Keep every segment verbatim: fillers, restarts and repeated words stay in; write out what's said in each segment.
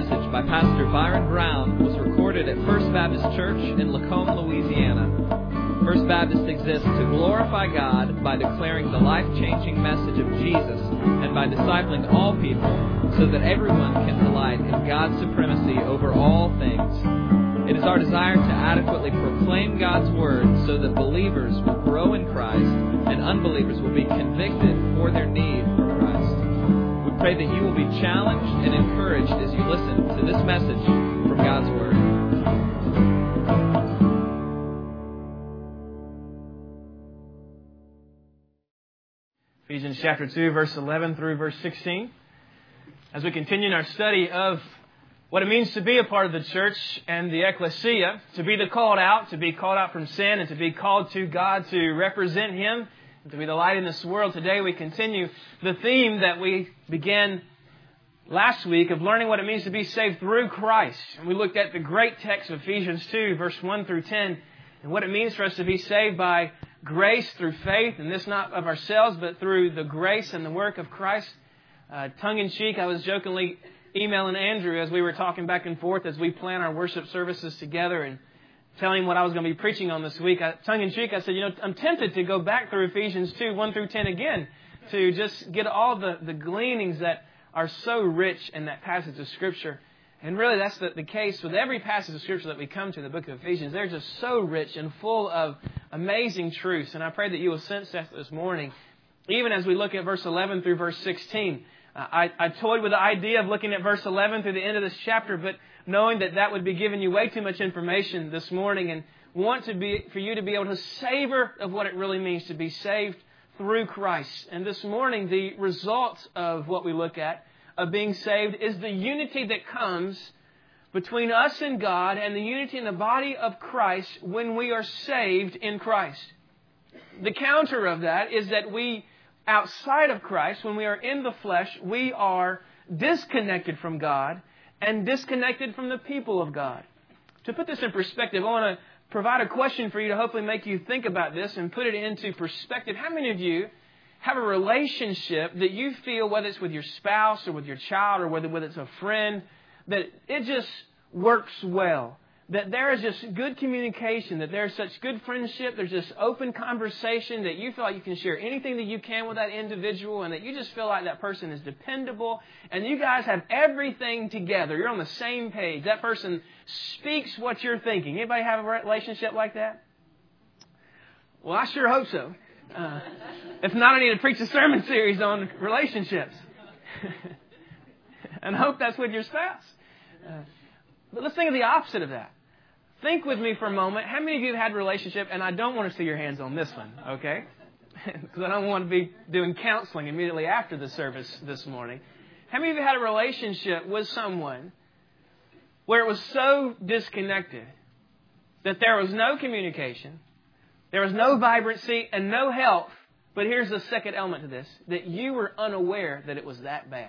message by Pastor Byron Brown was recorded at First Baptist Church in Lacombe, Louisiana. First Baptist exists to glorify God by declaring the life-changing message of Jesus and by discipling all people so that everyone can delight in God's supremacy over all things. It is our desire to adequately proclaim God's Word so that believers will grow in Christ and unbelievers will be convicted for their need for Christ. We pray that you will be challenged and encouraged as you listen to this message from God's Word. Ephesians chapter two, verse eleven through verse sixteen. As we continue in our study of what it means to be a part of the church and the ecclesia, to be the called out, to be called out from sin, and to be called to God to represent Him, and to be the light in this world. Today we continue the theme that we began last week of learning what it means to be saved through Christ. And we looked at the great text of Ephesians two, verse one through ten, and what it means for us to be saved by grace through faith, and this not of ourselves, but through the grace and the work of Christ. Uh, tongue-in-cheek, I was jokingly emailing Andrew as we were talking back and forth as we plan our worship services together and telling him what I was going to be preaching on this week. I, tongue-in-cheek, I said, you know, I'm tempted to go back through Ephesians two, one through ten again to just get all the, the gleanings that are so rich in that passage of Scripture. And really that's the, the case with every passage of Scripture that we come to in the book of Ephesians. They're just so rich and full of amazing truths. And I pray that you will sense that this morning, even as we look at verse eleven through verse sixteen. Uh, I, I toyed with the idea of looking at verse eleven through the end of this chapter, but knowing that that would be giving you way too much information this morning, and want to be for you to be able to savor of what it really means to be saved through Christ. And this morning, the result of what we look at, of being saved, is the unity that comes between us and God and the unity in the body of Christ when we are saved in Christ. The counter of that is that we, outside of Christ, when we are in the flesh, we are disconnected from God and disconnected from the people of God. To put this in perspective, I want to provide a question for you to hopefully make you think about this and put it into perspective. How many of you have a relationship that you feel, whether it's with your spouse or with your child or whether, whether it's a friend, that it just works well? That there is just good communication, that there's such good friendship, there's just open conversation, that you feel like you can share anything that you can with that individual, and that you just feel like that person is dependable, and you guys have everything together. You're on the same page. That person speaks what you're thinking. Anybody have a relationship like that? Well, I sure hope so. Uh, if not, I need to preach a sermon series on relationships. And I hope that's with your spouse. Uh, but let's think of the opposite of that. Think with me for a moment. How many of you have had a relationship, and I don't want to see your hands on this one, okay? Because I don't want to be doing counseling immediately after the service this morning. How many of you had a relationship with someone where it was so disconnected that there was no communication, there was no vibrancy and no health, but here's the second element to this, that you were unaware that it was that bad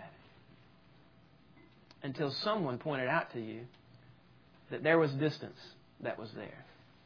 until someone pointed out to you that there was distance that was there.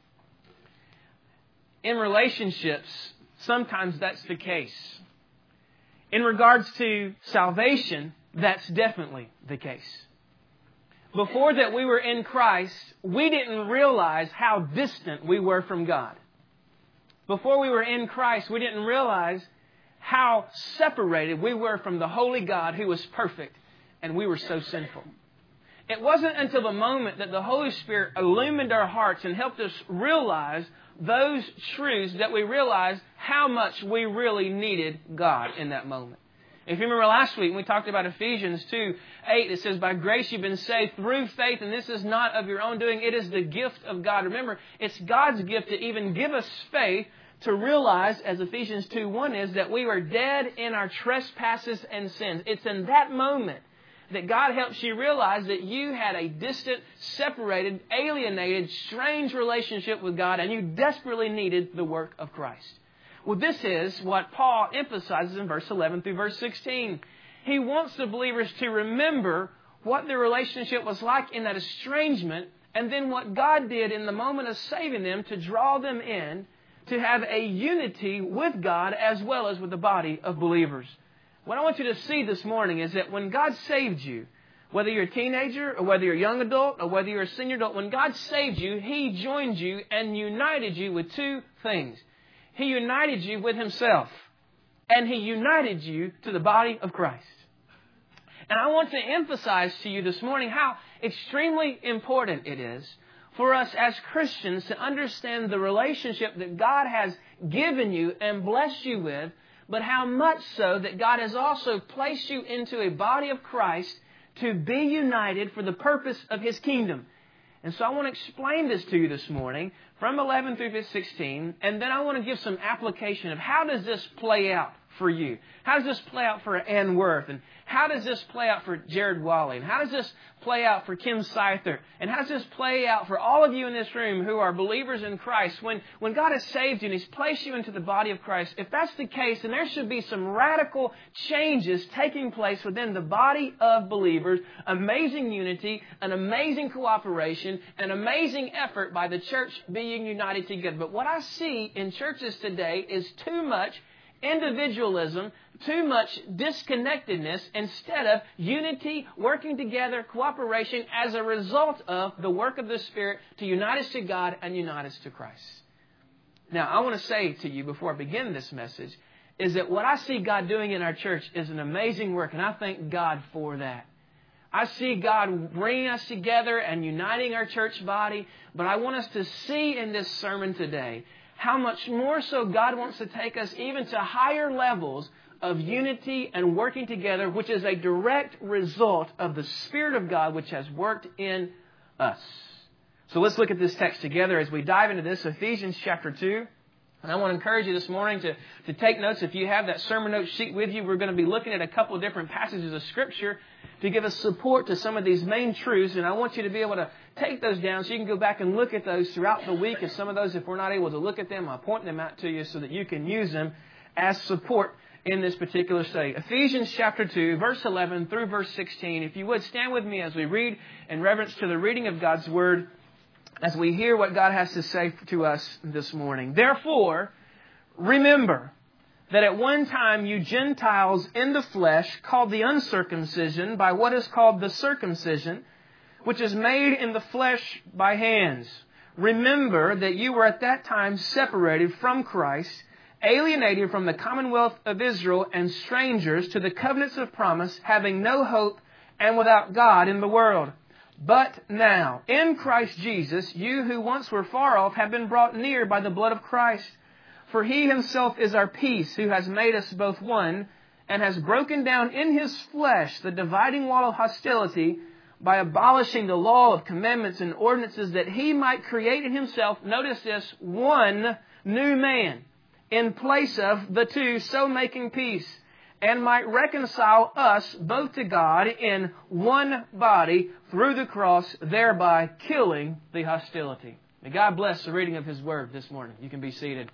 In relationships, sometimes that's the case. In regards to salvation, that's definitely the case. Before that we were in Christ, we didn't realize how distant we were from God. Before we were in Christ, we didn't realize how separated we were from the holy God who was perfect, and we were so sinful. It wasn't until the moment that the Holy Spirit illumined our hearts and helped us realize those truths that we realized how much we really needed God in that moment. If you remember last week, we talked about Ephesians two eight. It says, by grace you've been saved through faith, and this is not of your own doing. It is the gift of God. Remember, it's God's gift to even give us faith to realize, as Ephesians two one is, that we were dead in our trespasses and sins. It's in that moment that God helps you realize that you had a distant, separated, alienated, strange relationship with God, and you desperately needed the work of Christ. Well, this is what Paul emphasizes in verse eleven through verse sixteen. He wants the believers to remember what their relationship was like in that estrangement, and then what God did in the moment of saving them to draw them in, to have a unity with God as well as with the body of believers. What I want you to see this morning is that when God saved you, Whether you're a teenager or whether you're a young adult or whether you're a senior adult, when God saved you, He joined you and united you with two things. He united you with Himself, and He united you to the body of Christ. And I want to emphasize to you this morning how extremely important it is for us as Christians to understand the relationship that God has given you and blessed you with, but how much so that God has also placed you into a body of Christ to be united for the purpose of His kingdom. And so I want to explain this to you this morning from eleven through sixteen, and then I want to give some application of how does this play out for you? How does this play out for Ann Worth? And how does this play out for Jared Wally? And how does this play out for Kim Scyther? And how does this play out for all of you in this room who are believers in Christ? When, when God has saved you and He's placed you into the body of Christ, if that's the case, then there should be some radical changes taking place within the body of believers, amazing unity, an amazing cooperation, an amazing effort by the church being united together. But what I see in churches today is too much individualism, too much disconnectedness instead of unity, working together, cooperation as a result of the work of the Spirit to unite us to God and unite us to Christ. Now, I want to say to you before I begin this message is that what I see God doing in our church is an amazing work, and I thank God for that. I see God bringing us together and uniting our church body, but I want us to see in this sermon today how much more so God wants to take us even to higher levels of unity and working together, which is a direct result of the Spirit of God which has worked in us. So let's look at this text together as we dive into this, Ephesians chapter two. And I want to encourage you this morning to, to take notes. If you have that sermon note sheet with you, we're going to be looking at a couple of different passages of Scripture to give us support to some of these main truths. And I want you to be able to take those down so you can go back and look at those throughout the week. And some of those, if we're not able to look at them, I'll point them out to you so that you can use them as support in this particular study. Ephesians chapter two, verse eleven through verse sixteen. If you would, stand with me as we read in reverence to the reading of God's Word, as we hear what God has to say to us this morning. Therefore, remember that at one time you Gentiles in the flesh, called the uncircumcision by what is called the circumcision, which is made in the flesh by hands. Remember that you were at that time separated from Christ, alienated from the commonwealth of Israel, and strangers to the covenants of promise, having no hope and without God in the world. But now, in Christ Jesus, you who once were far off have been brought near by the blood of Christ. For He Himself is our peace, who has made us both one, and has broken down in His flesh the dividing wall of hostility by abolishing the law of commandments and ordinances, that He might create in Himself, notice this, one new man in place of the two, so making peace, and might reconcile us both to God in one body through the cross, thereby killing the hostility. May God bless the reading of His Word this morning. You can be seated.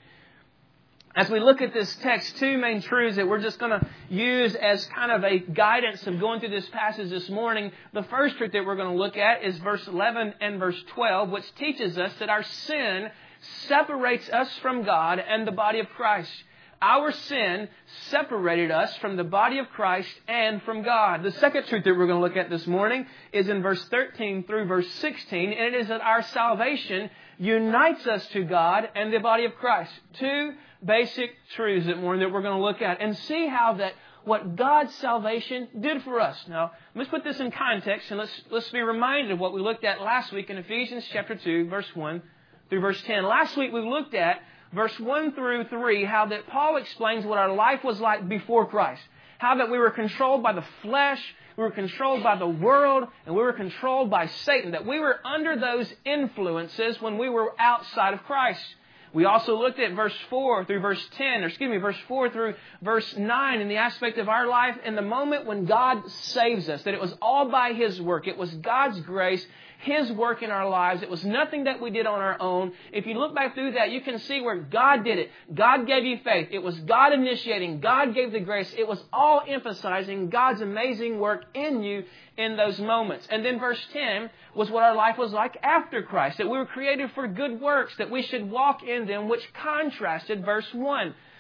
As we look at this text, two main truths that we're just going to use as kind of a guidance of going through this passage this morning. The first truth that we're going to look at is verse eleven and verse twelve, which teaches us that our sin separates us from God and the body of Christ. Our sin separated us from the body of Christ and from God. The second truth that we're going to look at this morning is in verse thirteen through verse sixteen, and it is that our salvation unites us to God and the body of Christ. Two basic truths that morning that we're going to look at and see how that what God's salvation did for us. Now, let's put this in context and let's let's be reminded of what we looked at last week in Ephesians chapter two, verse one through verse ten. Last week we looked at verse one through three, how that Paul explains what our life was like before Christ. How that we were controlled by the flesh, we were controlled by the world, and we were controlled by Satan. That we were under those influences when we were outside of Christ. We also looked at verse four through verse ten, or excuse me, verse four through verse nine in the aspect of our life in the moment when God saves us. That it was all by His work. It was God's grace, His work in our lives. It was nothing that we did on our own. If you look back through that, you can see where God did it. God gave you faith. It was God initiating. God gave the grace. It was all emphasizing God's amazing work in you in those moments. And then verse ten was what our life was like after Christ. That we were created for good works, that we should walk in them, which contrasted verse one.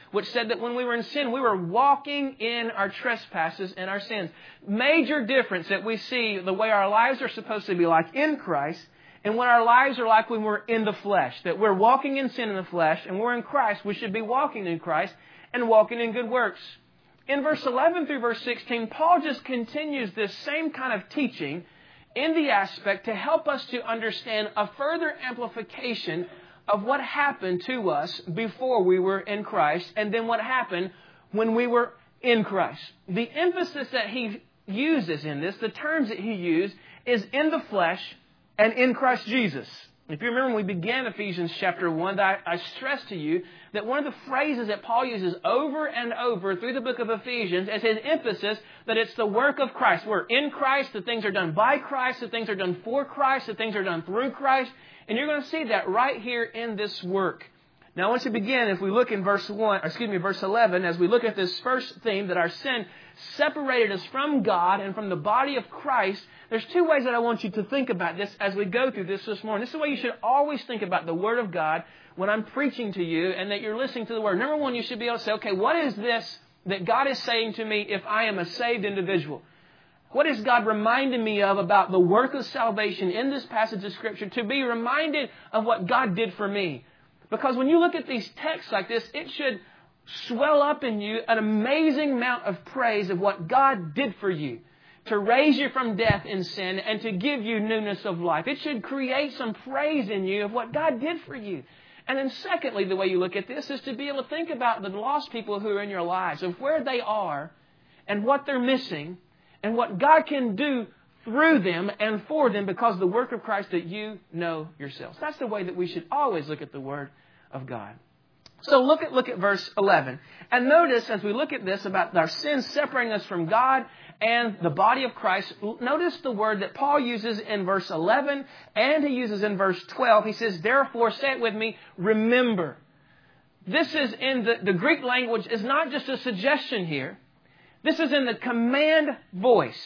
which said that when we were in sin, we were walking in our trespasses and our sins. Major difference that we see the way our lives are supposed to be like in Christ and what our lives are like when we're in the flesh. That we're walking in sin in the flesh, and we're in Christ. We should be walking in Christ and walking in good works. In verse eleven through verse sixteen, Paul just continues this same kind of teaching in the aspect to help us to understand a further amplification of what happened to us before we were in Christ, and then what happened when we were in Christ. The emphasis that he uses in this, the terms that he used, is in the flesh and in Christ Jesus. If you remember when we began Ephesians chapter one, I, I stressed to you that one of the phrases that Paul uses over and over through the book of Ephesians is his emphasis that it's the work of Christ. We're in Christ, the things are done by Christ, the things are done for Christ, the things are done through Christ. And you're going to see that right here in this work. Now, once we begin, if we look in verse one, or excuse me, verse eleven, as we look at this first theme that our sin separated us from God and from the body of Christ, there's two ways that I want you to think about this as we go through this this morning. This is the way you should always think about the Word of God when I'm preaching to you and that you're listening to the Word. Number one, you should be able to say, okay, what is this that God is saying to me if I am a saved individual? What is God reminding me of about the work of salvation in this passage of Scripture, to be reminded of what God did for me? Because when you look at these texts like this, it should swell up in you an amazing amount of praise of what God did for you, to raise you from death in sin and to give you newness of life. It should create some praise in you of what God did for you. And then secondly, the way you look at this is to be able to think about the lost people who are in your lives, of where they are and what they're missing and what God can do through them and for them because of the work of Christ that you know yourselves. That's the way that we should always look at the Word of God. So look at look at verse eleven. And notice as we look at this about our sins separating us from God and the body of Christ, notice the word that Paul uses in verse eleven and he uses in verse twelve. He says, therefore, say it with me, remember. This is in the, the Greek language is not just a suggestion here. This is in the command voice.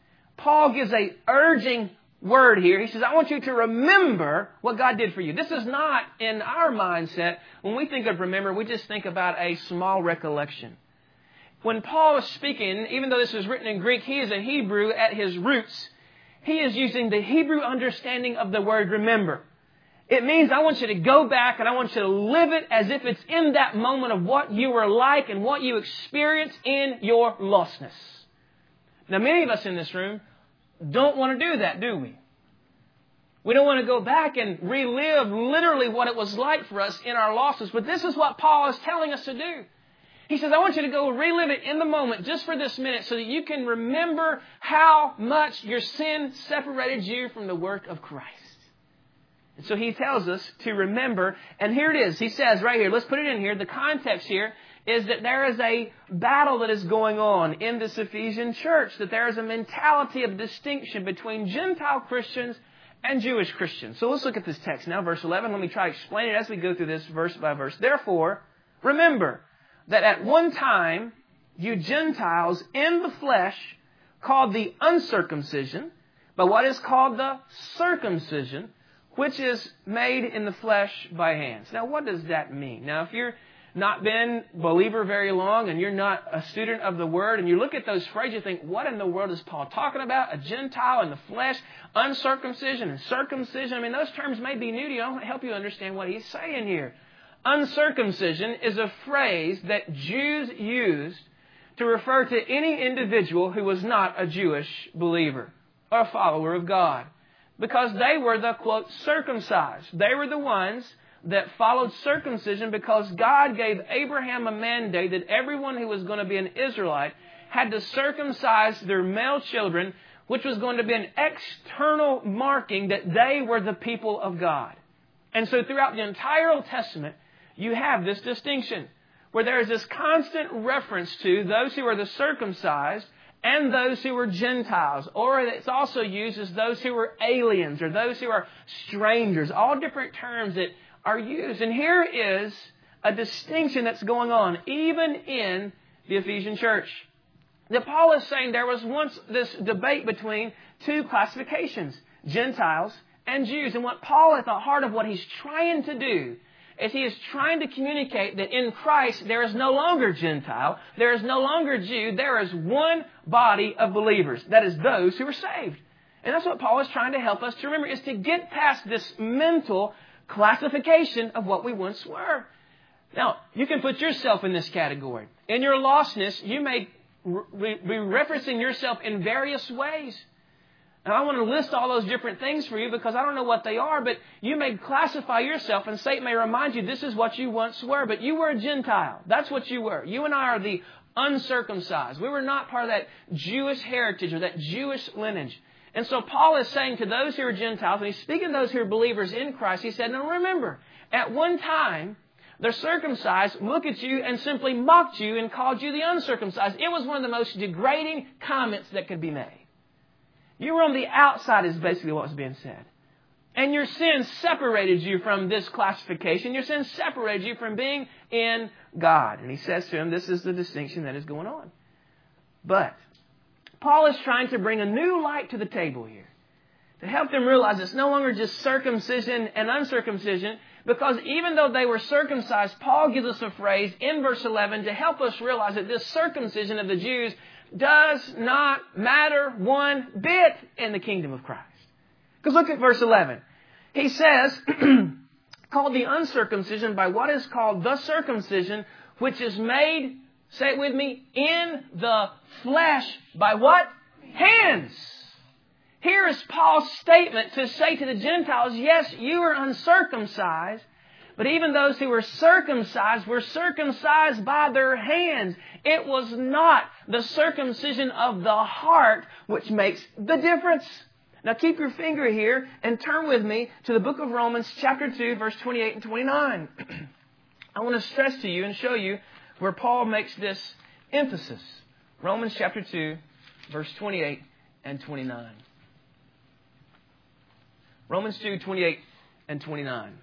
Paul gives a urging word here. He says, I want you to remember what God did for you. This is not in our mindset. When we think of remember, we just think about a small recollection. When Paul is speaking, even though this is written in Greek, he is a Hebrew at his roots. He is using the Hebrew understanding of the word remember. It means I want you to go back and I want you to live it as if it's in that moment of what you were like and what you experienced in your lostness. Now, many of us in this room don't want to do that, do we? We don't want to go back and relive literally what it was like for us in our losses. But this is what Paul is telling us to do. He says, I want you to go relive it in the moment just for this minute so that you can remember how much your sin separated you from the work of Christ. And so he tells us to remember. And here it is. He says right here, let's put it in here. The context here is that there is a battle that is going on in this Ephesian church, that there is a mentality of distinction between Gentile Christians and Jewish Christians. So let's look at this text now, verse eleven. Let me try to explain it as we go through this verse by verse. Therefore, remember that at one time you Gentiles in the flesh called the uncircumcision, but what is called the circumcision, which is made in the flesh by hands. Now, what does that mean? Now, if you're not been a believer very long and you're not a student of the Word and you look at those phrases, you think, what in the world is Paul talking about? A Gentile in the flesh, uncircumcision and circumcision. I mean, those terms may be new to you. I want to help you understand what he's saying here. Uncircumcision is a phrase that Jews used to refer to any individual who was not a Jewish believer or a follower of God, because they were the, quote, circumcised. They were the ones that followed circumcision because God gave Abraham a mandate that everyone who was going to be an Israelite had to circumcise their male children, which was going to be an external marking that they were the people of God. And so throughout the entire Old Testament, you have this distinction where there is this constant reference to those who are the circumcised and those who were Gentiles, or it's also used as those who were aliens or those who are strangers, all different terms that are used. And here is a distinction that's going on even in the Ephesian church. That Paul is saying there was once this debate between two classifications, Gentiles and Jews. And what Paul, at the heart of what he's trying to do, is he is trying to communicate that in Christ there is no longer Gentile, there is no longer Jew, there is one body of believers. That is those who are saved. And that's what Paul is trying to help us to remember, is to get past this mental classification of what we once were. Now, you can put yourself in this category. In your lostness, you may re- be referencing yourself in various ways. And I want to list all those different things for you because I don't know what they are, but you may classify yourself and Satan may remind you this is what you once were, but you were a Gentile. That's what you were. You and I are the uncircumcised. We were not part of that Jewish heritage or that Jewish lineage. And so Paul is saying to those who are Gentiles, and he's speaking to those who are believers in Christ, he said, now remember, at one time, the circumcised looked at you and simply mocked you and called you the uncircumcised. It was one of the most degrading comments that could be made. You were on the outside is basically what was being said. And your sin separated you from this classification. Your sin separated you from being in God. And he says to him, this is the distinction that is going on. But Paul is trying to bring a new light to the table here, to help them realize it's no longer just circumcision and uncircumcision, because even though they were circumcised, Paul gives us a phrase in verse eleven to help us realize that this circumcision of the Jews does not matter one bit in the kingdom of Christ. Because look at verse eleven. He says, called the uncircumcision by what is called the circumcision, which is made, say it with me, in the flesh by what? Hands. Here is Paul's statement to say to the Gentiles, yes, you are uncircumcised, but even those who were circumcised were circumcised by their hands. It was not the circumcision of the heart which makes the difference. Now keep your finger here and turn with me to the book of Romans chapter two, verse twenty-eight and twenty-nine. I want to stress to you and show you where Paul makes this emphasis. Romans chapter two, verse twenty-eight and twenty-nine. Romans two, twenty-eight and twenty-nine.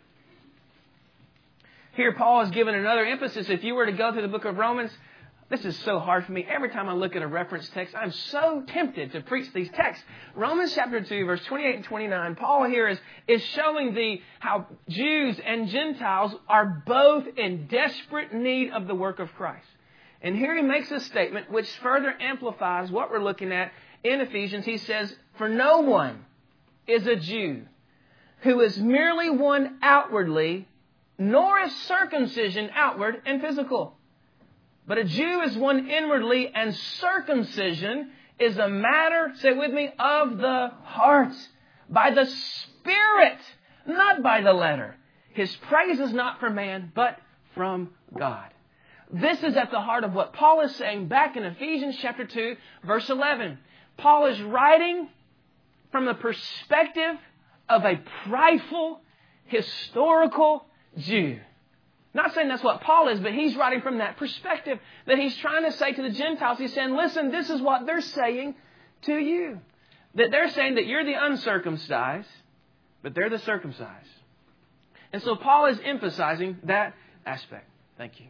Here Paul has given another emphasis. If you were to go through the book of Romans, this is so hard for me. Every time I look at a reference text, I'm so tempted to preach these texts. Romans chapter two, verse twenty-eight and twenty-nine, Paul here is, is showing the how Jews and Gentiles are both in desperate need of the work of Christ. And here he makes a statement which further amplifies what we're looking at in Ephesians. He says, for no one is a Jew who is merely one outwardly, nor is circumcision outward and physical. But a Jew is one inwardly, and circumcision is a matter, say it with me, of the heart, by the Spirit, not by the letter. His praise is not from man, but from God. This is at the heart of what Paul is saying back in Ephesians chapter two, verse eleven. Paul is writing from the perspective of a prideful, historical Jew. Not saying that's what Paul is, but he's writing from that perspective that he's trying to say to the Gentiles. He's saying, listen, this is what they're saying to you. That they're saying that you're the uncircumcised, but they're the circumcised. And so Paul is emphasizing that aspect. Thank you.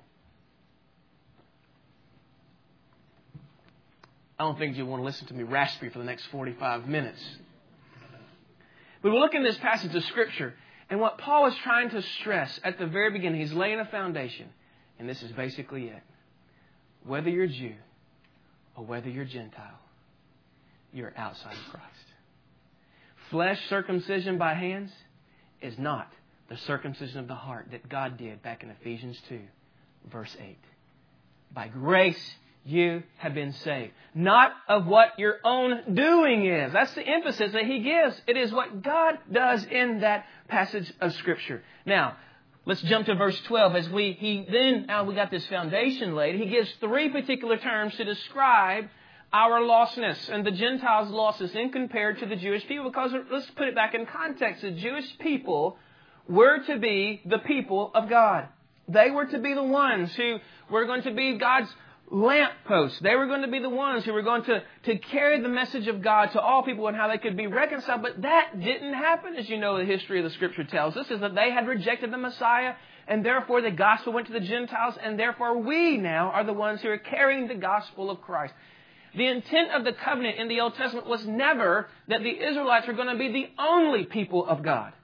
I don't think you want to listen to me raspy for the next forty-five minutes. But we look in this passage of Scripture, and what Paul is trying to stress at the very beginning, he's laying a foundation. And this is basically it. Whether you're Jew or whether you're Gentile, you're outside of Christ. Flesh circumcision by hands is not the circumcision of the heart that God did back in Ephesians two, verse eight. By grace you have been saved. Not of what your own doing is. That's the emphasis that he gives. It is what God does in that passage of Scripture. Now, let's jump to verse twelve. As we he then now we got this foundation laid. He gives three particular terms to describe our lostness and the Gentiles' lostness in compared to the Jewish people. Because let's put it back in context. The Jewish people were to be the people of God. They were to be the ones who were going to be God's lampposts. They were going to be the ones who were going to, to carry the message of God to all people and how they could be reconciled. But that didn't happen, as you know the history of the Scripture tells us, is that they had rejected the Messiah, and therefore the gospel went to the Gentiles, and therefore we now are the ones who are carrying the gospel of Christ. The intent of the covenant in the Old Testament was never that the Israelites were going to be the only people of God.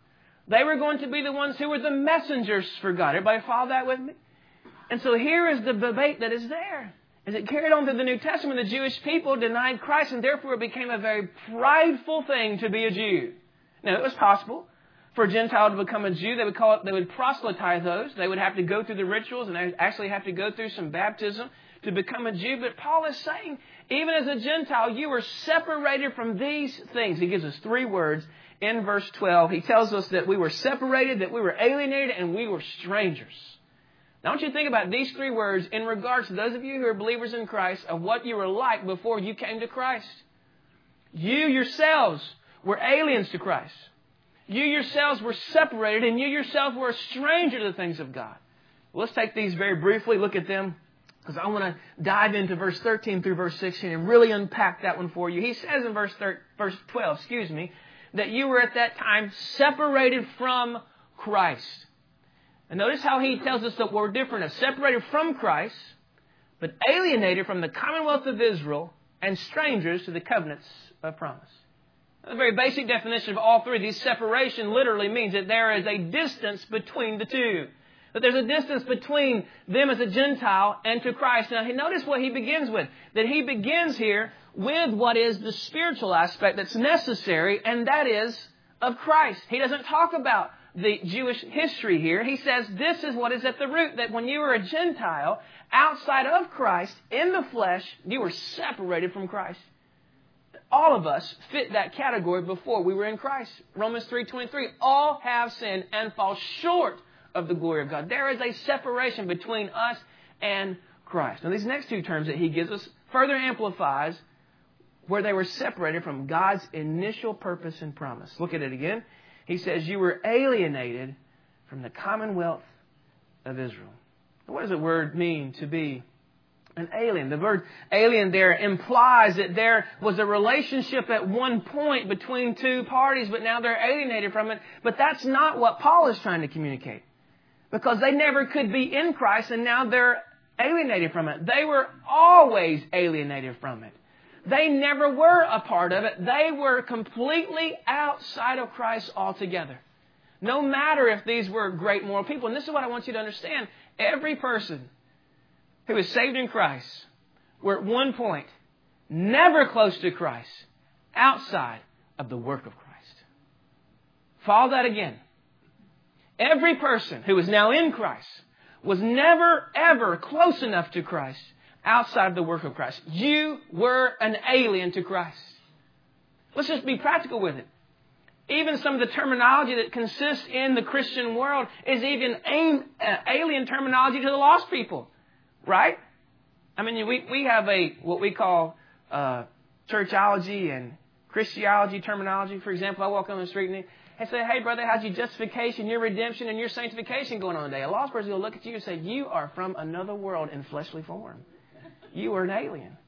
They were going to be the ones who were the messengers for God. Everybody follow that with me? And so here is the debate that is there. As it carried on through the New Testament, the Jewish people denied Christ, and therefore it became a very prideful thing to be a Jew. Now, it was possible for a Gentile to become a Jew. They would call it, they would proselytize those. They would have to go through the rituals and actually have to go through some baptism to become a Jew. But Paul is saying, even as a Gentile, you were separated from these things. He gives us three words in verse twelve. He tells us that we were separated, that we were alienated, and we were strangers. Now, I want you to think about these three words in regards to those of you who are believers in Christ, of what you were like before you came to Christ. You yourselves were aliens to Christ. You yourselves were separated, and you yourself were a stranger to the things of God. Well, let's take these very briefly, look at them, because I want to dive into verse thirteen through verse sixteen and really unpack that one for you. He says in verse thirteen, verse twelve, excuse me, that you were at that time separated from Christ. And notice how he tells us that we're different. Separated from Christ, but alienated from the commonwealth of Israel and strangers to the covenants of promise. The very basic definition of all three, these separation literally means that there is a distance between the two. That there's a distance between them as a Gentile and to Christ. Now, notice what he begins with. That he begins here with what is the spiritual aspect that's necessary, and that is of Christ. He doesn't talk about the Jewish history here. He says this is what is at the root, that when you were a Gentile outside of Christ, in the flesh, you were separated from Christ. All of us fit that category before we were in Christ. Romans three twenty-three, all have sinned and fall short of the glory of God. There is a separation between us and Christ. Now, these next two terms that he gives us further amplifies where they were separated from God's initial purpose and promise. Look at it again. He says, you were alienated from the commonwealth of Israel. What does the word mean to be an alien? The word alien there implies that there was a relationship at one point between two parties, but now they're alienated from it. But that's not what Paul is trying to communicate. Because they never could be in Christ, and now they're alienated from it. They were always alienated from it. They never were a part of it. They were completely outside of Christ altogether. No matter if these were great moral people. And this is what I want you to understand. Every person who is saved in Christ were at one point never close to Christ, outside of the work of Christ. Follow that again. Every person who is now in Christ was never, ever close enough to Christ outside of the work of Christ. You were an alien to Christ. Let's just be practical with it. Even some of the terminology that consists in the Christian world is even alien terminology to the lost people. Right? I mean, we, we have a what we call uh, churchology and Christology terminology. For example, I walk on the street and I say, hey, brother, how's your justification, your redemption, and your sanctification going on today? A lost person will look at you and say, you are from another world in fleshly form. You are an alien.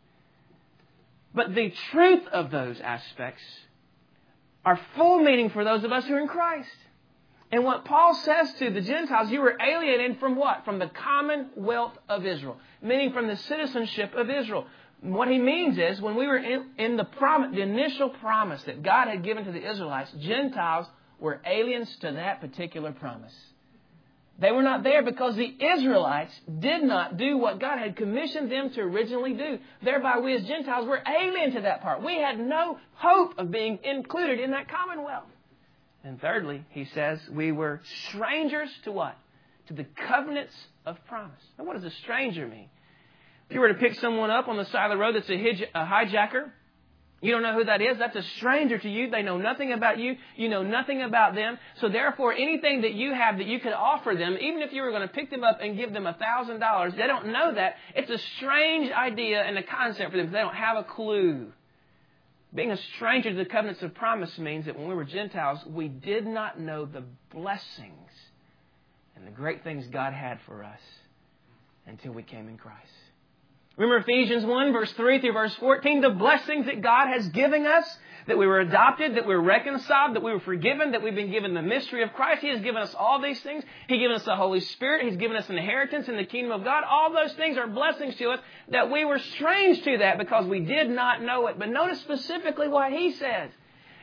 But the truth of those aspects are full meaning for those of us who are in Christ. And what Paul says to the Gentiles, you were alienated from what? From the commonwealth of Israel, meaning from the citizenship of Israel. What he means is, when we were in, in the, prom- the initial promise that God had given to the Israelites, Gentiles were aliens to that particular promise. They were not there because the Israelites did not do what God had commissioned them to originally do. Thereby, we as Gentiles were alien to that part. We had no hope of being included in that commonwealth. And thirdly, he says, we were strangers to what? To the covenants of promise. Now, what does a stranger mean? If you were to pick someone up on the side of the road that's a, hij- a hijacker, you don't know who that is. That's a stranger to you. They know nothing about you. You know nothing about them. So therefore, anything that you have that you could offer them, even if you were going to pick them up and give them one thousand dollars, they don't know that. It's a strange idea and a concept for them. They don't have a clue. Being a stranger to the covenants of promise means that when we were Gentiles, we did not know the blessings and the great things God had for us until we came in Christ. Remember Ephesians one, verse three through verse fourteen, the blessings that God has given us, that we were adopted, that we were reconciled, that we were forgiven, that we've been given the mystery of Christ. He has given us all these things. He's given us the Holy Spirit. He's given us an inheritance in the kingdom of God. All those things are blessings to us, that we were strange to that because we did not know it. But notice specifically what he says.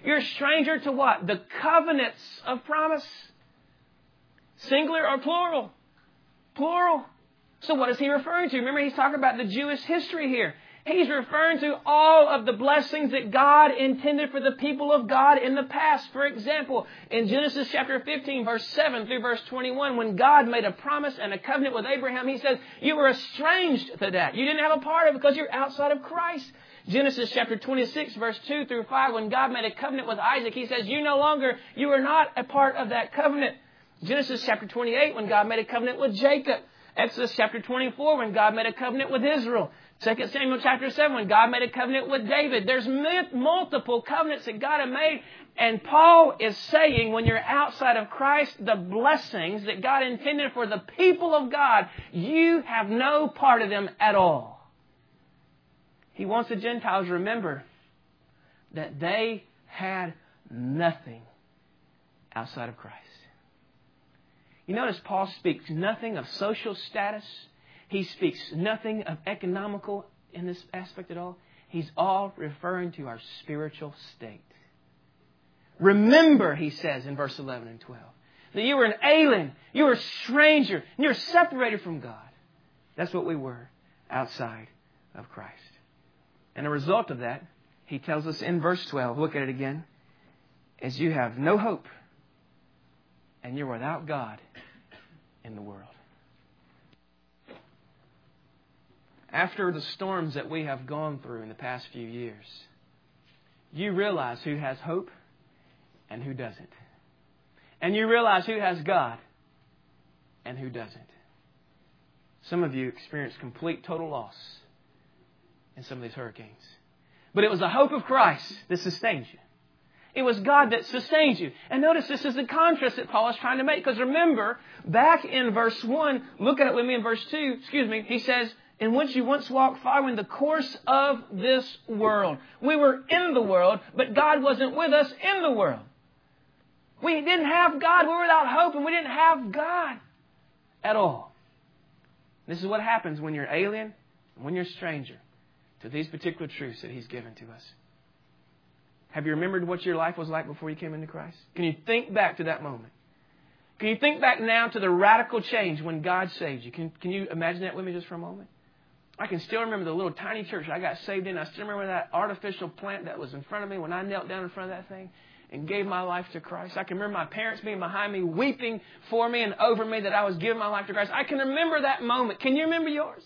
You're a stranger to what? The covenants of promise. Singular or plural? Plural. So what is he referring to? Remember, he's talking about the Jewish history here. He's referring to all of the blessings that God intended for the people of God in the past. For example, in Genesis chapter fifteen, verse seven through verse twenty-one, when God made a promise and a covenant with Abraham, He says, you were estranged to that. You didn't have a part of it because you're outside of Christ. Genesis chapter twenty-six, verse two through five, when God made a covenant with Isaac, He says, you no longer, you are not a part of that covenant. Genesis chapter twenty-eight, when God made a covenant with Jacob. Exodus chapter twenty-four, when God made a covenant with Israel. Second Samuel chapter seven, when God made a covenant with David. There's multiple covenants that God had made. And Paul is saying when you're outside of Christ, the blessings that God intended for the people of God, you have no part of them at all. He wants the Gentiles to remember that they had nothing outside of Christ. You notice Paul speaks nothing of social status. He speaks nothing of economical in this aspect at all. He's all referring to our spiritual state. Remember, he says in verse eleven and twelve, that you were an alien, you were a stranger, and you were separated from God. That's what we were outside of Christ. And a result of that, he tells us in verse twelve, look at it again, is you have no hope and you're without God in the world. After the storms that we have gone through in the past few years, you realize who has hope and who doesn't. And you realize who has God and who doesn't. Some of you experienced complete, total loss in some of these hurricanes. But it was the hope of Christ that sustains you. It was God that sustains you. And notice this is the contrast that Paul is trying to make. Because remember, back in verse one, look at it with me in verse two, excuse me, he says, in which you once walked following the course of this world. We were in the world, but God wasn't with us in the world. We didn't have God. We were without hope, and we didn't have God at all. This is what happens when you're alien and when you're a stranger to these particular truths that He's given to us. Have you remembered what your life was like before you came into Christ? Can you think back to that moment? Can you think back now to the radical change when God saved you? Can, can you imagine that with me just for a moment? I can still remember the little tiny church I got saved in. I still remember that artificial plant that was in front of me when I knelt down in front of that thing and gave my life to Christ. I can remember my parents being behind me, weeping for me and over me that I was giving my life to Christ. I can remember that moment. Can you remember yours?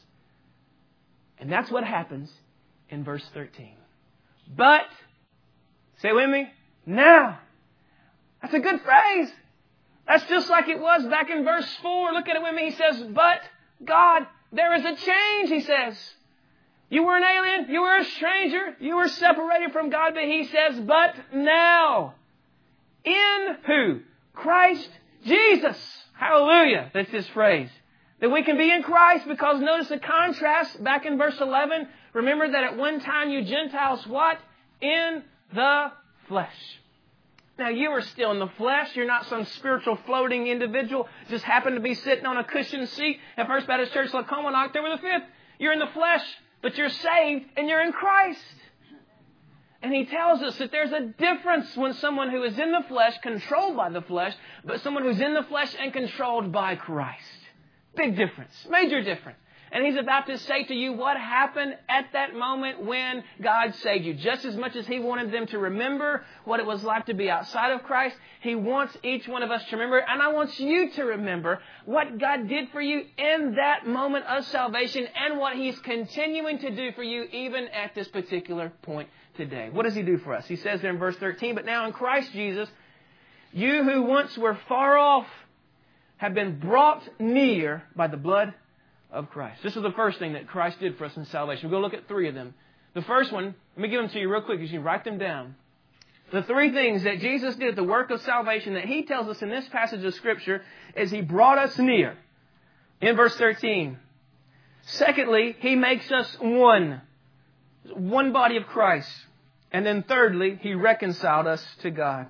And that's what happens in verse thirteen. But, say with me, now. That's a good phrase. That's just like it was back in verse four. Look at it with me. He says, but God, there is a change, he says. You were an alien. You were a stranger. You were separated from God. But he says, but now, in who? Christ Jesus. Hallelujah. That's his phrase. That we can be in Christ because notice the contrast back in verse eleven. Remember that at one time you Gentiles, what? In the flesh. Now, you are still in the flesh. You're not some spiritual floating individual. Just happen to be sitting on a cushioned seat at First Baptist Church, Lacombe on October the fifth. You're in the flesh, but you're saved and you're in Christ. And he tells us that there's a difference when someone who is in the flesh, controlled by the flesh, but someone who's in the flesh and controlled by Christ. Big difference. Major difference. And he's about to say to you what happened at that moment when God saved you. Just as much as he wanted them to remember what it was like to be outside of Christ, he wants each one of us to remember. And I want you to remember what God did for you in that moment of salvation and what he's continuing to do for you even at this particular point today. What does he do for us? He says there in verse thirteen, but now in Christ Jesus, you who once were far off have been brought near by the blood of Christ. This is the first thing that Christ did for us in salvation. We're going to look at three of them. The first one, let me give them to you real quick. You can write them down. The three things that Jesus did at the work of salvation that he tells us in this passage of Scripture is he brought us near. In verse thirteen. Secondly, he makes us one. One body of Christ. And then thirdly, he reconciled us to God.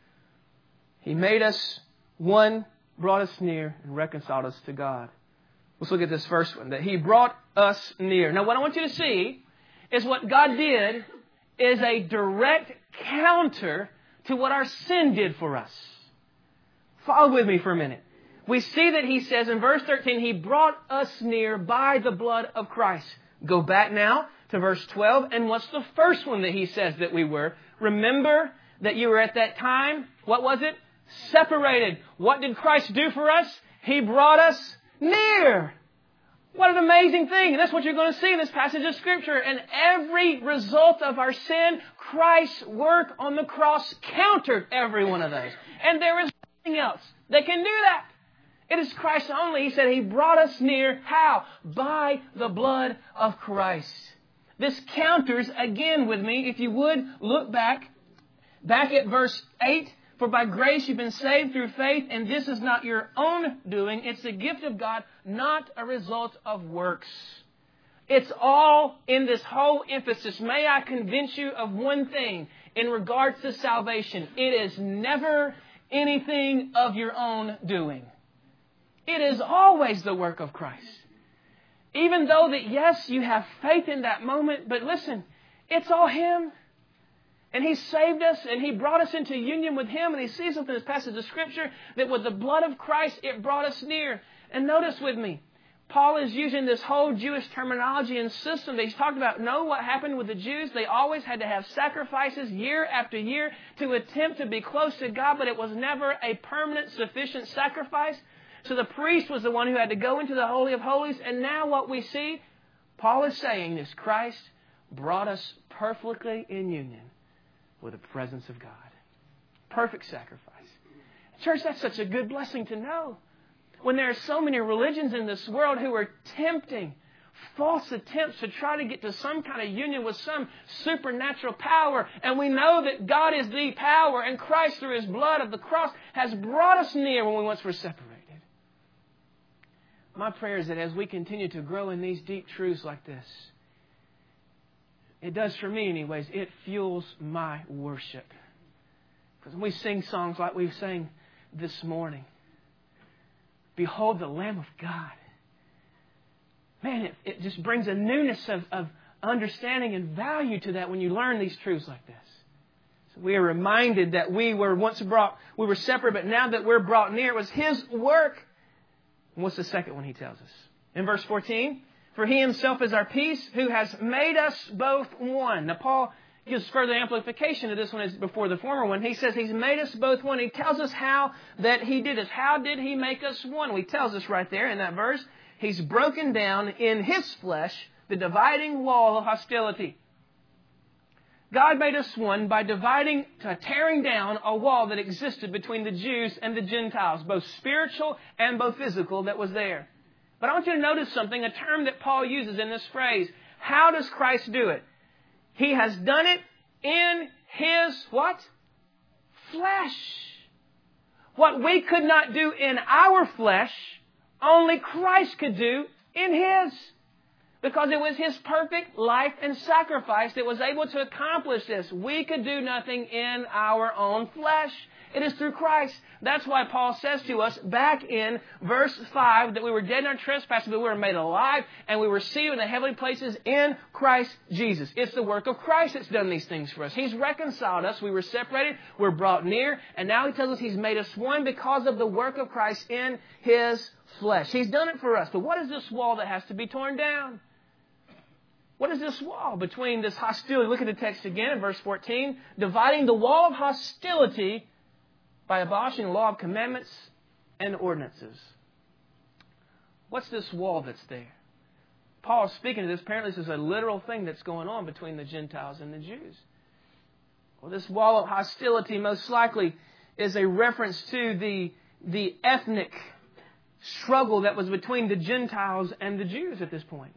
He made us one, brought us near, and reconciled us to God. Let's look at this first one, that he brought us near. Now, what I want you to see is what God did is a direct counter to what our sin did for us. Follow with me for a minute. We see that he says in verse thirteen, He brought us near by the blood of Christ. Go back now to verse twelve. And what's the first one that he says that we were? Remember that you were at that time, what was it? Separated. What did Christ do for us? He brought us near. What an amazing thing. And that's what you're going to see in this passage of Scripture. And every result of our sin, Christ's work on the cross countered every one of those. And there is nothing else that can do that. It is Christ only. He said He brought us near. How? By the blood of Christ. This counters, again with me, if you would, look back. Back at verse eight. For by grace you've been saved through faith, and this is not your own doing. It's a gift of God, not a result of works. It's all in this whole emphasis. May I convince you of one thing in regards to salvation. It is never anything of your own doing. It is always the work of Christ. Even though that, yes, you have faith in that moment, but listen, it's all Him. And He saved us, and He brought us into union with Him. And He sees something in this passage of Scripture that with the blood of Christ, it brought us near. And notice with me, Paul is using this whole Jewish terminology and system that he's talked about. Know what happened with the Jews? They always had to have sacrifices year after year to attempt to be close to God, but it was never a permanent, sufficient sacrifice. So the priest was the one who had to go into the Holy of Holies. And now what we see, Paul is saying is Christ brought us perfectly in union with the presence of God. Perfect sacrifice. Church, that's such a good blessing to know. When there are so many religions in this world who are tempting, false attempts to try to get to some kind of union with some supernatural power. And we know that God is the power, and Christ through His blood of the cross has brought us near when we once were separated. My prayer is that as we continue to grow in these deep truths like this, it does for me anyways, it fuels my worship. Because when we sing songs like we sang this morning, Behold the Lamb of God. Man, it, it just brings a newness of, of understanding and value to that when you learn these truths like this. So we are reminded that we were once brought, we were separate, but now that we're brought near, it was His work. And what's the second one He tells us? In verse fourteen, For He Himself is our peace, who has made us both one. Now, Paul gives further amplification to this one as before the former one. He says He's made us both one. He tells us how that He did this. How did He make us one? Well, He tells us right there in that verse, He's broken down in His flesh the dividing wall of hostility. God made us one by dividing, tearing down a wall that existed between the Jews and the Gentiles, both spiritual and both physical, that was there. But I want you to notice something, a term that Paul uses in this phrase. How does Christ do it? He has done it in His what? Flesh. What we could not do in our flesh, only Christ could do in His. Because it was His perfect life and sacrifice that was able to accomplish this. We could do nothing in our own flesh. It is through Christ. That's why Paul says to us back in verse five that we were dead in our trespasses, but we were made alive and we were seated in the heavenly places in Christ Jesus. It's the work of Christ that's done these things for us. He's reconciled us. We were separated. We're brought near. And now He tells us He's made us one because of the work of Christ in His flesh. He's done it for us. But what is this wall that has to be torn down? What is this wall between this hostility? Look at the text again in verse fourteen. Dividing the wall of hostility by abolishing the law of commandments and ordinances. What's this wall that's there? Paul is speaking to this. Apparently this is a literal thing that's going on between the Gentiles and the Jews. Well, this wall of hostility most likely is a reference to the, the ethnic struggle that was between the Gentiles and the Jews at this point.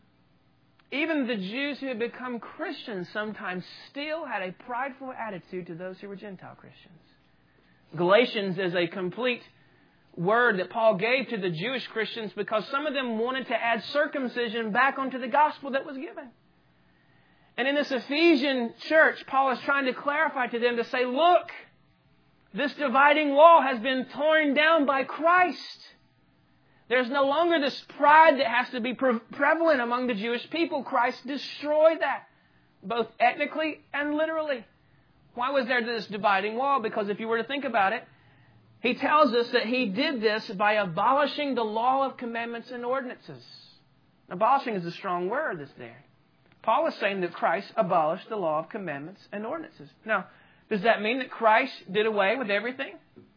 Even the Jews who had become Christians sometimes still had a prideful attitude to those who were Gentile Christians. Galatians is a complete word that Paul gave to the Jewish Christians because some of them wanted to add circumcision back onto the gospel that was given. And in this Ephesian church, Paul is trying to clarify to them to say, look, this dividing wall has been torn down by Christ. There's no longer this pride that has to be pre- prevalent among the Jewish people. Christ destroyed that, both ethnically and literally. Why was there this dividing wall? Because if you were to think about it, he tells us that he did this by abolishing the law of commandments and ordinances. Abolishing is a strong word that's there. Paul is saying that Christ abolished the law of commandments and ordinances. Now, does that mean that Christ did away with everything?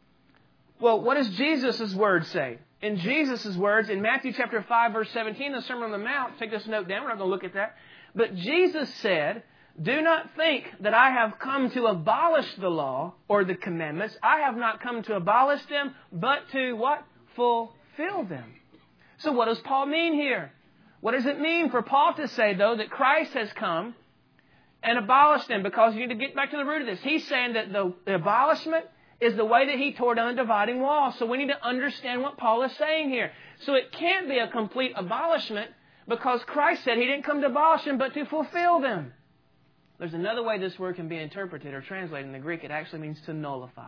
Well, what does Jesus' words say? In Jesus' words, in Matthew chapter five, verse seventeen, the Sermon on the Mount, take this note down, we're not going to look at that. But Jesus said, "Do not think that I have come to abolish the law or the commandments. I have not come to abolish them, but to what? Fulfill them." So what does Paul mean here? What does it mean for Paul to say, though, that Christ has come and abolished them? Because you need to get back to the root of this. He's saying that the, the abolishment is the way that he tore down the dividing wall. So we need to understand what Paul is saying here. So it can't be a complete abolishment because Christ said he didn't come to abolish them, but to fulfill them. There's another way this word can be interpreted or translated in the Greek. It actually means to nullify.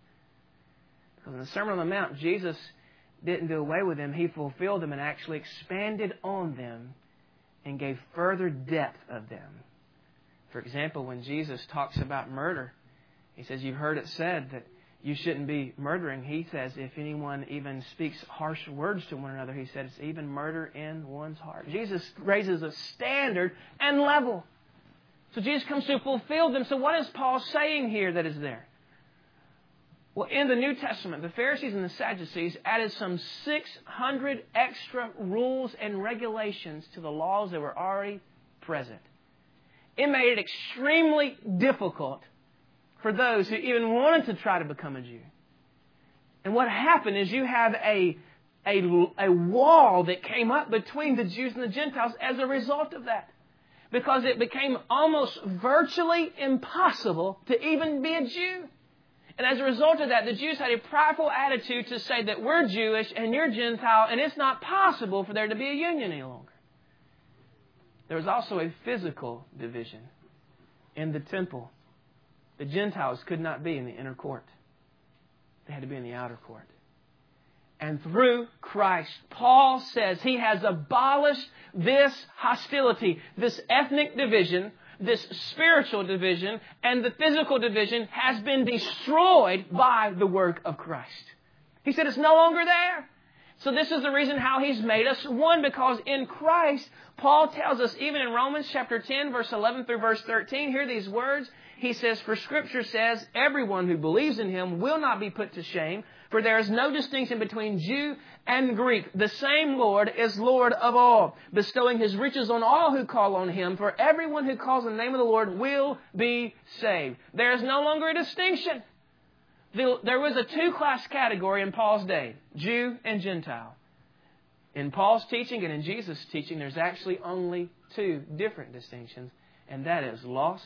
Because in the Sermon on the Mount, Jesus didn't do away with them. He fulfilled them and actually expanded on them and gave further depth of them. For example, when Jesus talks about murder, he says, "You've heard it said that you shouldn't be murdering." He says, if anyone even speaks harsh words to one another, he says, it's even murder in one's heart. Jesus raises a standard and level. So Jesus comes to fulfill them. So what is Paul saying here that is there? Well, in the New Testament, the Pharisees and the Sadducees added some six hundred extra rules and regulations to the laws that were already present. It made it extremely difficult for those who even wanted to try to become a Jew. And what happened is you have a, a, a wall that came up between the Jews and the Gentiles as a result of that. Because it became almost virtually impossible to even be a Jew. And as a result of that, the Jews had a prideful attitude to say that we're Jewish and you're Gentile, and it's not possible for there to be a union any longer. There was also a physical division in the temple. The Gentiles could not be in the inner court. They had to be in the outer court. And through Christ, Paul says he has abolished this hostility, this ethnic division, this spiritual division, and the physical division has been destroyed by the work of Christ. He said it's no longer there. So this is the reason how he's made us one, because in Christ, Paul tells us, even in Romans chapter ten, verse eleven through verse thirteen, hear these words. He says, "For Scripture says, everyone who believes in Him will not be put to shame, for there is no distinction between Jew and Greek. The same Lord is Lord of all, bestowing His riches on all who call on Him. For everyone who calls on the name of the Lord will be saved." There is no longer a distinction. There was a two-class category in Paul's day, Jew and Gentile. In Paul's teaching and in Jesus' teaching, there's actually only two different distinctions, and that is lost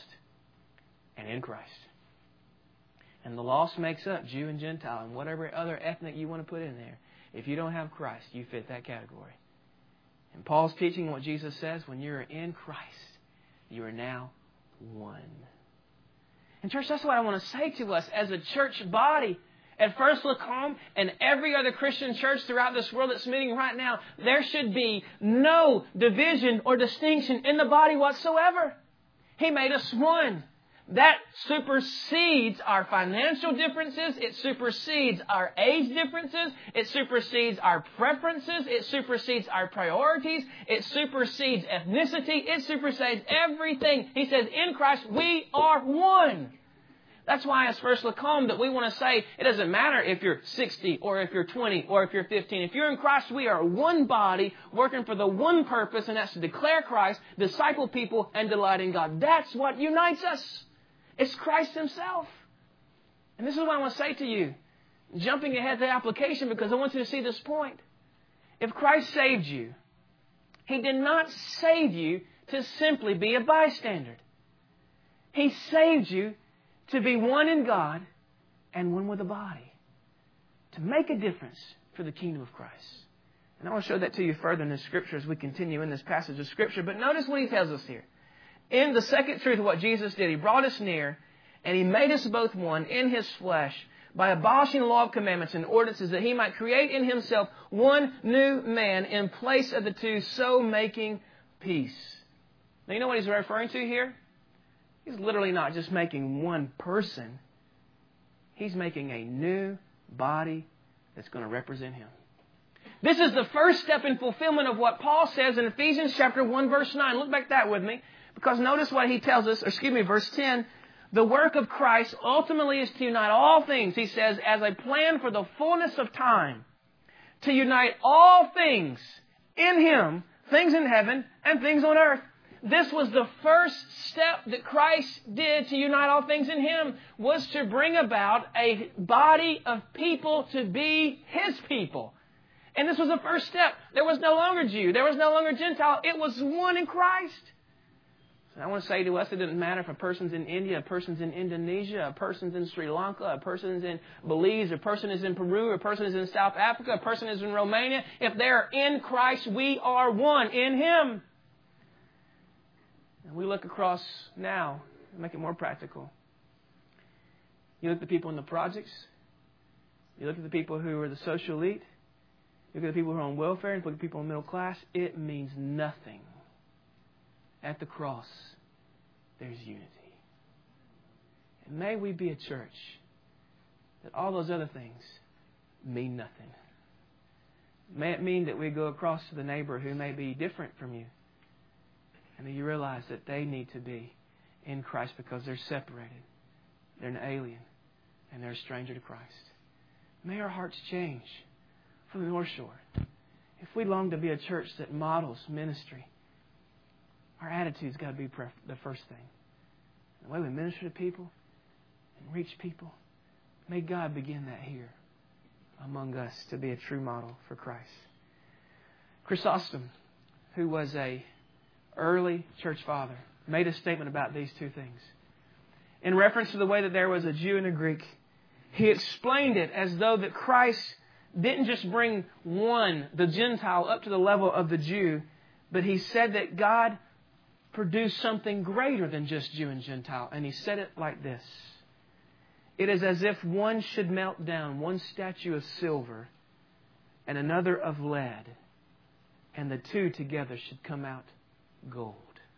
and in Christ. And the lost makes up Jew and Gentile and whatever other ethnic you want to put in there. If you don't have Christ, you fit that category. In Paul's teaching, what Jesus says, when you're in Christ, you are now one. And church, that's what I want to say to us as a church body. At First Lacombe and every other Christian church throughout this world that's meeting right now, there should be no division or distinction in the body whatsoever. He made us one. That supersedes our financial differences. It supersedes our age differences. It supersedes our preferences. It supersedes our priorities. It supersedes ethnicity. It supersedes everything. He says, in Christ, we are one. That's why as First Lacombe that we want to say, it doesn't matter if you're sixty or if you're twenty or if you're fifteen. If you're in Christ, we are one body working for the one purpose, and that's to declare Christ, disciple people, and delight in God. That's what unites us. It's Christ Himself. And this is what I want to say to you, jumping ahead to the application, because I want you to see this point. If Christ saved you, He did not save you to simply be a bystander. He saved you to be one in God and one with the body, to make a difference for the kingdom of Christ. And I want to show that to you further in the Scripture as we continue in this passage of Scripture. But notice what He tells us here. In the second truth of what Jesus did, He brought us near and He made us both one in His flesh by abolishing the law of commandments and ordinances, that He might create in Himself one new man in place of the two, so making peace. Now you know what He's referring to here? He's literally not just making one person. He's making a new body that's going to represent Him. This is the first step in fulfillment of what Paul says in Ephesians chapter one, verse nine. Look back that with me. Because notice what he tells us, or excuse me, verse ten. The work of Christ ultimately is to unite all things, he says, as a plan for the fullness of time. To unite all things in Him, things in heaven and things on earth. This was the first step that Christ did to unite all things in Him, was to bring about a body of people to be His people. And this was the first step. There was no longer Jew. There was no longer Gentile. It was one in Christ. So I want to say to us, it doesn't matter if a person's in India, a person's in Indonesia, a person's in Sri Lanka, a person's in Belize, a person is in Peru, a person is in South Africa, a person is in Romania. If they're in Christ, we are one in Him. And we look across now, make it more practical. You look at the people in the projects. You look at the people who are the social elite. You look at the people who are on welfare. You look at the people in the middle class. It means nothing. At the cross, there's unity. And may we be a church that all those other things mean nothing. May it mean that we go across to the neighbor who may be different from you, and that you realize that they need to be in Christ because they're separated. They're an alien, and they're a stranger to Christ. May our hearts change for the North Shore. If we long to be a church that models ministry, our attitude's got to be the first thing. The way we minister to people and reach people, may God begin that here among us to be a true model for Christ. Chrysostom, who was a early church father, made a statement about these two things. In reference to the way that there was a Jew and a Greek, he explained it as though that Christ didn't just bring one, the Gentile, up to the level of the Jew, but he said that God produced something greater than just Jew and Gentile. And he said it like this. It is as if one should melt down one statue of silver and another of lead, and the two together should come out gold.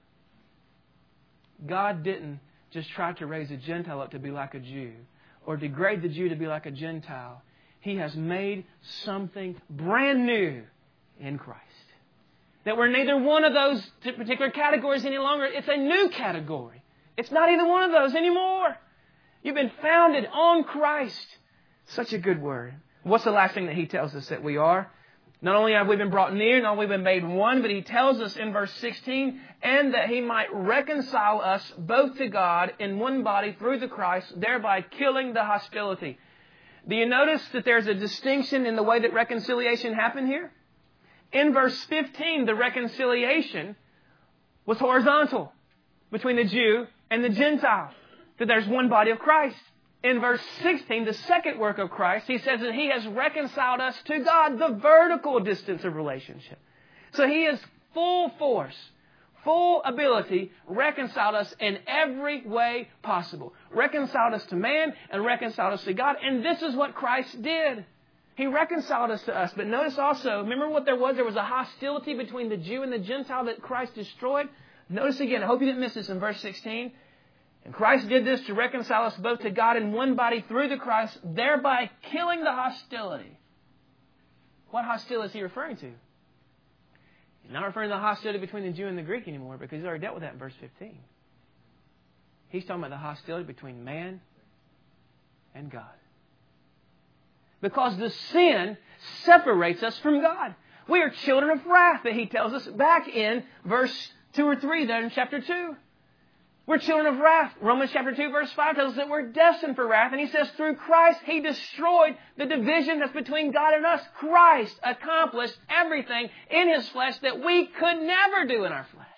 God didn't just try to raise a Gentile up to be like a Jew, or degrade the Jew to be like a Gentile. He has made something brand new in Christ. That we're neither one of those particular categories any longer. It's a new category. It's not either one of those anymore. You've been founded on Christ. Such a good word. What's the last thing that he tells us that we are? Not only have we been brought near, not only have we been made one, but he tells us in verse sixteen, and that he might reconcile us both to God in one body through the Christ, thereby killing the hostility. Do you notice that there's a distinction in the way that reconciliation happened here? In verse fifteen, the reconciliation was horizontal between the Jew and the Gentile. That there's one body of Christ. In verse sixteen, the second work of Christ, he says that he has reconciled us to God, the vertical distance of relationship. So he is full force, full ability, reconciled us in every way possible. Reconciled us to man and reconciled us to God. And this is what Christ did. He reconciled us to us. But notice also, remember what there was? There was a hostility between the Jew and the Gentile that Christ destroyed. Notice again, I hope you didn't miss this in verse sixteen. And Christ did this to reconcile us both to God in one body through the Christ, thereby killing the hostility. What hostility is he referring to? He's not referring to the hostility between the Jew and the Greek anymore, because he's already dealt with that in verse fifteen. He's talking about the hostility between man and God. Because the sin separates us from God. We are children of wrath, that he tells us back in verse two or three there in chapter two. We're children of wrath. Romans chapter two verse five tells us that we're destined for wrath. And he says through Christ, he destroyed the division that's between God and us. Christ accomplished everything in his flesh that we could never do in our flesh.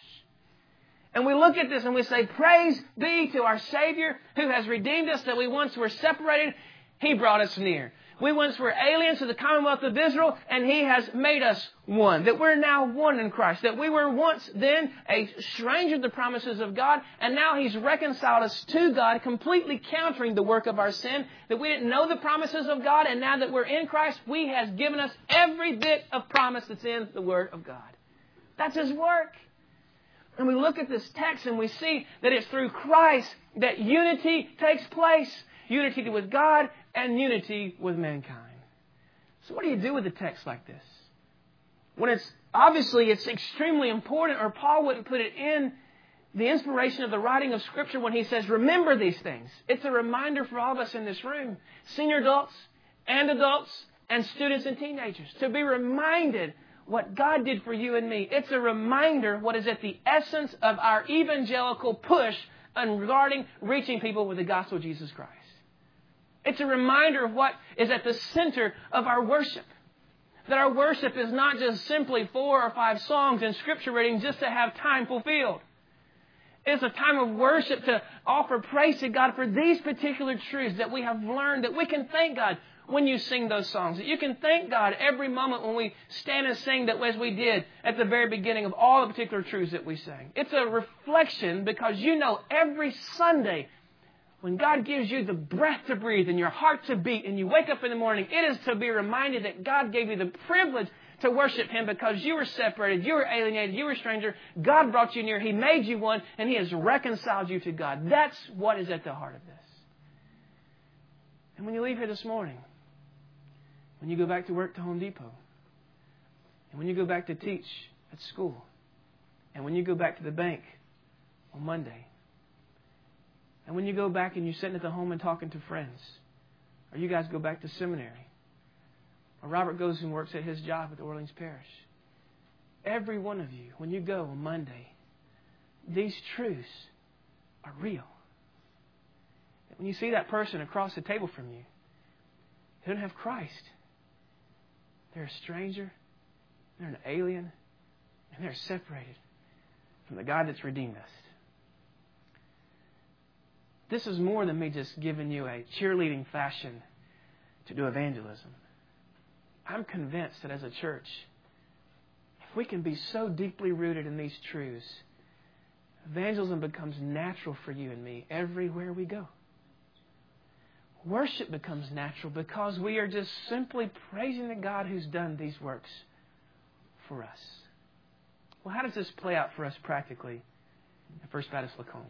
And we look at this and we say, praise be to our Savior who has redeemed us, that we once were separated. He brought us near. We once were aliens to the commonwealth of Israel, and he has made us one. That we're now one in Christ. That we were once then a stranger to the promises of God, and now he's reconciled us to God, completely countering the work of our sin. That we didn't know the promises of God, and now that we're in Christ, he has given us every bit of promise that's in the Word of God. That's his work. And we look at this text and we see that it's through Christ that unity takes place. Unity with God and unity with mankind. So what do you do with a text like this? When it's obviously it's extremely important, or Paul wouldn't put it in the inspiration of the writing of Scripture when he says, remember these things. It's a reminder for all of us in this room, senior adults and adults and students and teenagers, to be reminded what God did for you and me. It's a reminder what is at the essence of our evangelical push regarding reaching people with the gospel of Jesus Christ. It's a reminder of what is at the center of our worship. That our worship is not just simply four or five songs and Scripture reading just to have time fulfilled. It's a time of worship to offer praise to God for these particular truths that we have learned, that we can thank God when you sing those songs. That you can thank God every moment when we stand and sing that as we did at the very beginning of all the particular truths that we sang. It's a reflection because you know every Sunday when God gives you the breath to breathe and your heart to beat and you wake up in the morning, it is to be reminded that God gave you the privilege to worship Him because you were separated, you were alienated, you were a stranger. God brought you near. He made you one and He has reconciled you to God. That's what is at the heart of this. And when you leave here this morning, when you go back to work to Home Depot, and when you go back to teach at school, and when you go back to the bank on Monday, and when you go back and you're sitting at the home and talking to friends, or you guys go back to seminary, or Robert goes and works at his job at the Orleans Parish, every one of you, when you go on Monday, these truths are real. When you see that person across the table from you, they don't have Christ. They're a stranger, they're an alien, and they're separated from the God that's redeemed us. This is more than me just giving you a cheerleading fashion to do evangelism. I'm convinced that as a church, if we can be so deeply rooted in these truths, evangelism becomes natural for you and me everywhere we go. Worship becomes natural because we are just simply praising the God who's done these works for us. Well, how does this play out for us practically at First Baptist Lacombe?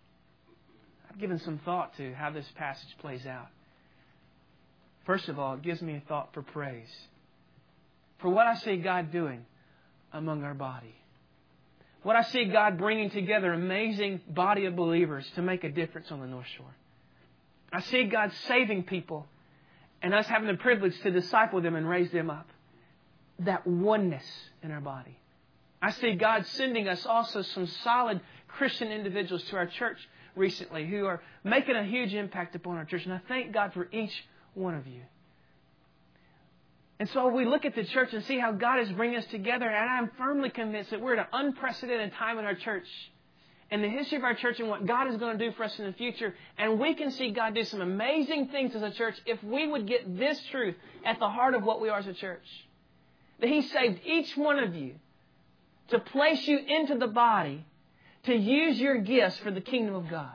I've given some thought to how this passage plays out. First of all, it gives me a thought for praise. For what I see God doing among our body. What I see God bringing together an amazing body of believers to make a difference on the North Shore. I see God saving people and us having the privilege to disciple them and raise them up. That oneness in our body. I see God sending us also some solid Christian individuals to our church recently who are making a huge impact upon our church. And I thank God for each one of you. And so we look at the church and see how God is bringing us together. And I'm firmly convinced that we're at an unprecedented time in our church, in the history of our church, and what God is going to do for us in the future. And we can see God do some amazing things as a church if we would get this truth at the heart of what we are as a church. That He saved each one of you to place you into the body to use your gifts for the kingdom of God.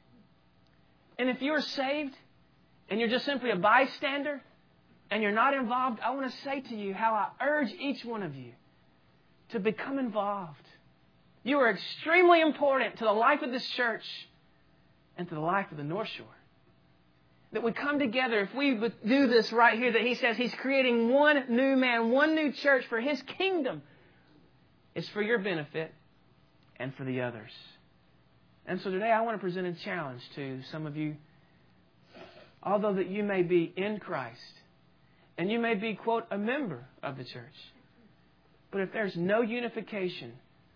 And if you're saved and you're just simply a bystander and you're not involved, I want to say to you how I urge each one of you to become involved. You are extremely important to the life of this church and to the life of the North Shore. That we come together, if we do this right here, that He says He's creating one new man, one new church for His kingdom. It's for your benefit and for the others. And so today I want to present a challenge to some of you. Although that you may be in Christ and you may be, quote, a member of the church. But if there's no unification,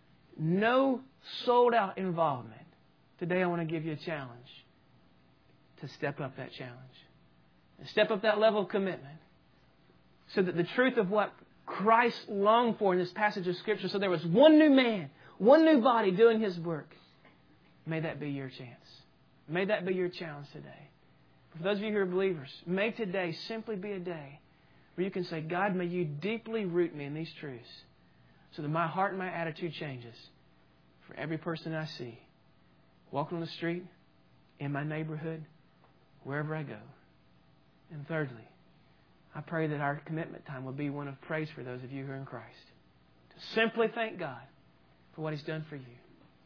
no sold out involvement, today I want to give you a challenge to step up that challenge. And step up that level of commitment so that the truth of what Christ longed for in this passage of Scripture, so there was one new man, one new body doing His work. May that be your chance. May that be your challenge today. For those of you who are believers, may today simply be a day where you can say, God, may You deeply root me in these truths so that my heart and my attitude changes for every person I see, walking on the street, in my neighborhood, wherever I go. And thirdly, I pray that our commitment time will be one of praise for those of you who are in Christ. To simply thank God for what He's done for you.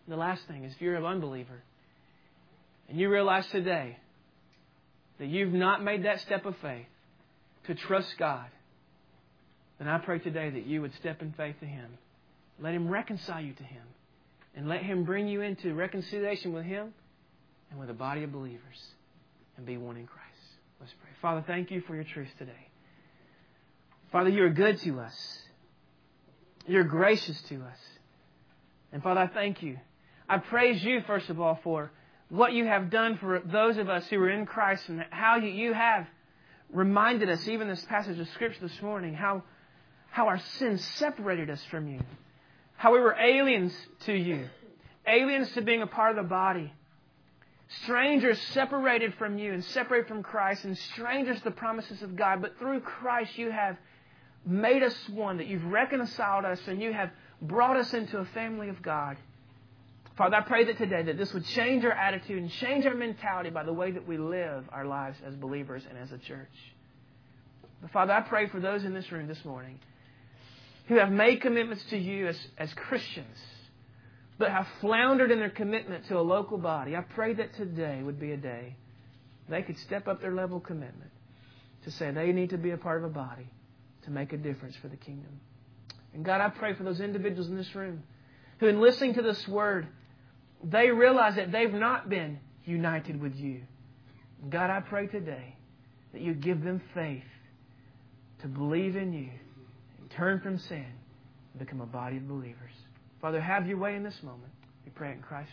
The last thing is if you're an unbeliever and you realize today that you've not made that step of faith to trust God, then I pray today that you would step in faith to Him. Let Him reconcile you to Him. And let Him bring you into reconciliation with Him and with a body of believers and be one in Christ. Let's pray. Father, thank you for your truth today. Father, you are good to us. You're gracious to us. And Father, I thank you. I praise you, first of all, for what you have done for those of us who are in Christ and how you, you have reminded us, even this passage of Scripture this morning, how, how our sins separated us from you. How we were aliens to you. Aliens to being a part of the body. Strangers separated from you and separated from Christ, and strangers to the promises of God. But through Christ you have made us one, that you've reconciled us and you have brought us into a family of God. Father, I pray that today that this would change our attitude and change our mentality by the way that we live our lives as believers and as a church. But Father, I pray for those in this room this morning who have made commitments to you as, as Christians, but have floundered in their commitment to a local body. I pray that today would be a day they could step up their level of commitment to say they need to be a part of a body to make a difference for the kingdom. And God, I pray for those individuals in this room who, in listening to this word, they realize that they've not been united with you. God, I pray today that you give them faith to believe in you and turn from sin and become a body of believers. Father, have your way in this moment. We pray in Christ's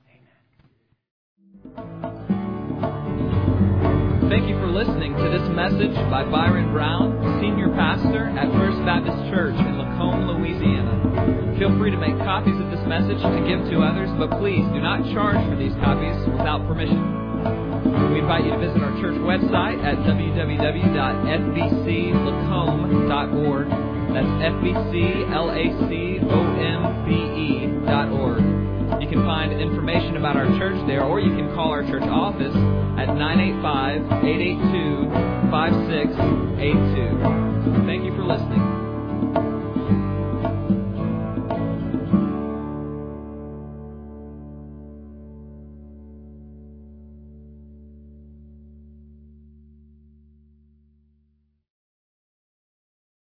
name. Amen. Thank you for listening to this message by Byron Brown, Senior Pastor at First Baptist Church in Lacombe, Louisiana. Feel free to make copies of this message to give to others, but please do not charge for these copies without permission. We invite you to visit our church website at w w w dot f b c lacombe dot org. That's F B C L A C O M B E dot org. You can find information about our church there, or you can call our church office at nine eight five, eight eight two, five six eight two.